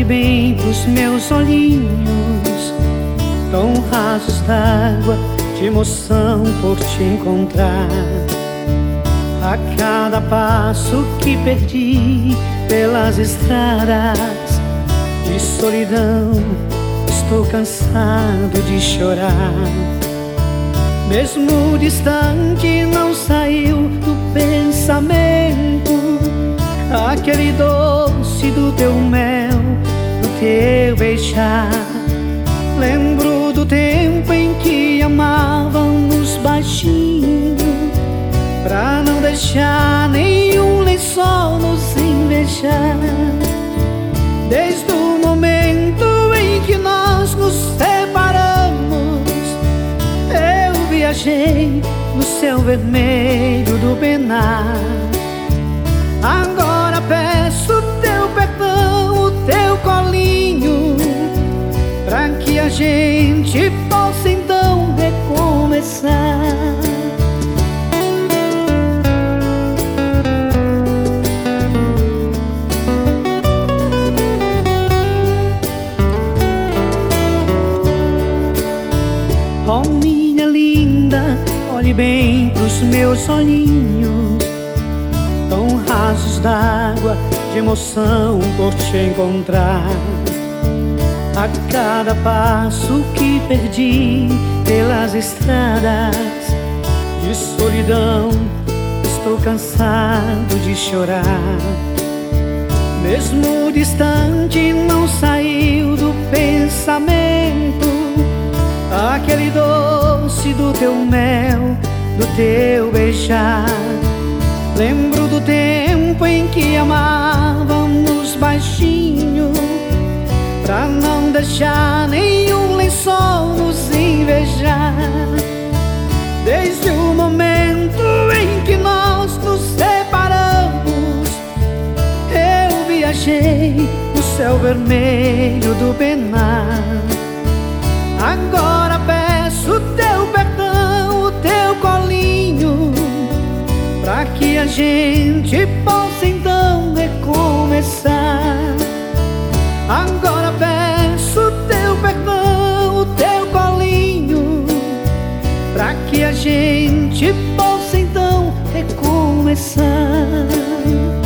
bem pros meus olhinhos, tão rasos d'água de emoção por te encontrar. A cada passo que perdi pelas estradas de solidão, estou cansado de chorar. Mesmo distante, não saiu do pensamento aquele doce do teu mel, do teu beijar. Lembro do tempo em que amávamos baixinho, pra não deixar nenhum lençol nos invejar. Desde o momento em que nós nos separamos, eu viajei no céu vermelho do penar. Agora peço teu perdão, o teu colinho, pra que a gente possa então recomeçar. Oh, minha linda, olhe bem pros meus olhinhos, tão rasos d'água de emoção por te encontrar. A cada passo que perdi pelas estradas de solidão, estou cansado de chorar. Mesmo distante, não saiu do pensamento aquele doce do teu mel, do teu beijar. Lembro do tempo em que amávamos baixinho, pra não deixar nenhum lençol nos invejar. Desde o momento em que nós nos separamos, eu viajei no céu vermelho do penar. Agora peço teu perdão, o teu colinho, pra que a gente possa então recomeçar. Agora peço teu perdão, o teu colinho, pra que a gente possa então recomeçar.